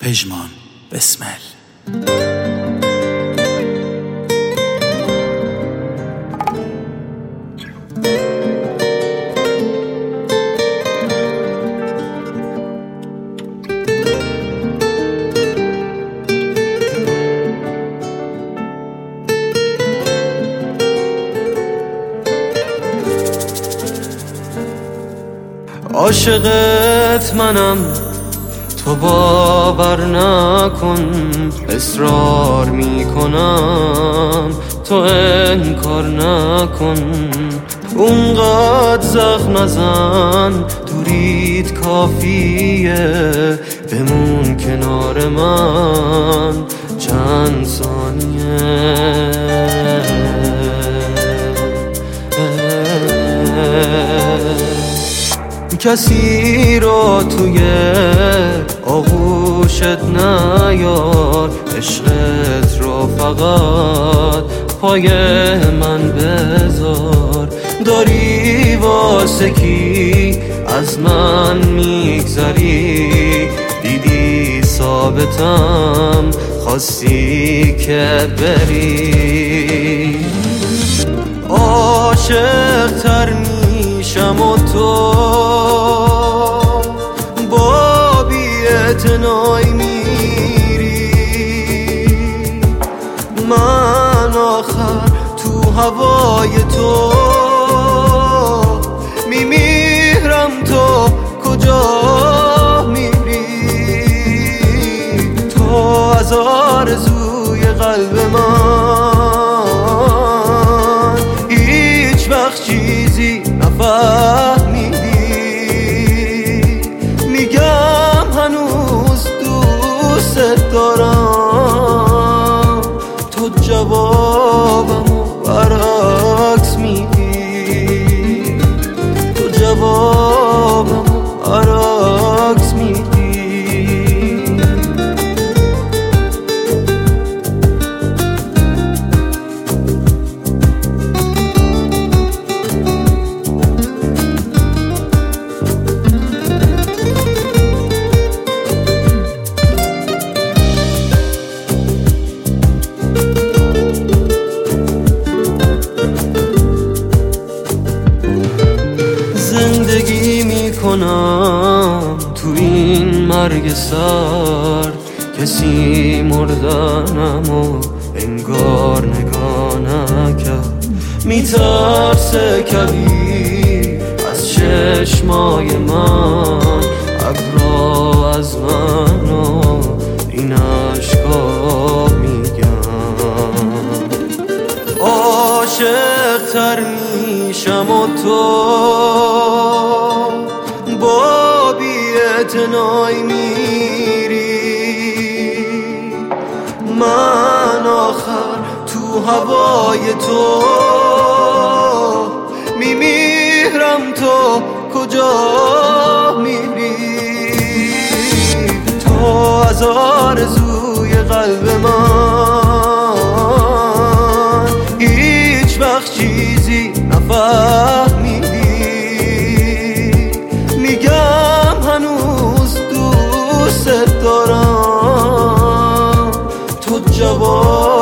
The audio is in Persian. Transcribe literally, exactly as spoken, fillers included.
پژمان بسمل. عاشقت منم، تو باور نکن، اصرار میکنم تو انکار نکن. اونقدر زخم نزن، دوریت کافیه، بمون کنار من چند ثانیه. کسی رو توی آغوشت نیار، عشقت رو فقط پای من بذار. داری واسه کی از من میگذری؟ دیدی ثابتم، خواستی که بری. عاشق تر میشم و تو با بی‌اعتنایی میری. من آخر تو هوای تو میمیرم، تو کجا میری؟ تو از آرزوی قلب من هیچ وقت چیزی نفهمیدی. میگم هنوز دوست دارم، تو جوابمو برعکس میدی. تو جوابمو برعکس میدی. زندگی میکنم تو این مرگ سرد، کسی مردنم و انگار نگاه نکرد. میترسه کبیر از چشمای من، ابرا از من و این عشقا میگم. عاشق تر میشم و تو با بی‌اعتنایی میری. من آخر تو هوای تو میمیرم، تو کجا میری؟ تو از آرزوی قلب من هیچ وقت چیزی نفهمیدی. میگم هنوز دوست دارم، تو جواب